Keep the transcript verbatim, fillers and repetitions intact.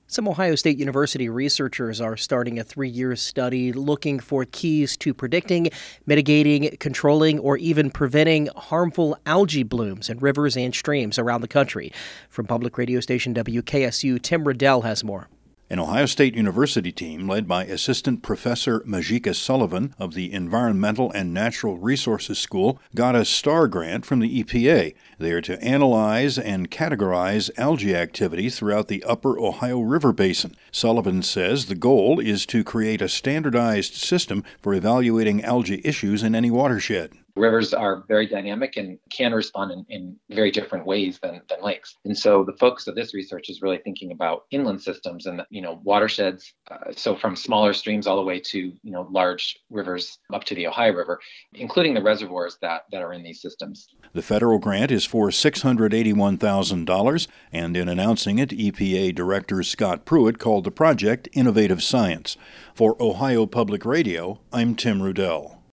Some Ohio State University researchers are starting a three-year study looking for keys to predicting, mitigating, controlling, or even preventing harmful algae blooms in rivers and streams around the country. From public radio station W K S U, Tim Riddell has more. An Ohio State University team led by Assistant Professor Majika Sullivan of the Environmental and Natural Resources School got a STAR grant from the E P A. They are to analyze and categorize algae activity throughout the upper Ohio River basin. Sullivan says the goal is to create a standardized system for evaluating algae issues in any watershed. Rivers are very dynamic and can respond in, in very different ways than, than lakes. And so the focus of this research is really thinking about inland systems and, you know, watersheds. Uh, so from smaller streams all the way to, you know, large rivers up to the Ohio River, including the reservoirs that, that are in these systems. The federal grant is for six hundred eighty-one thousand dollars, and in announcing it, E P A Director Scott Pruitt called the project Innovative Science. For Ohio Public Radio, I'm Tim Riddell.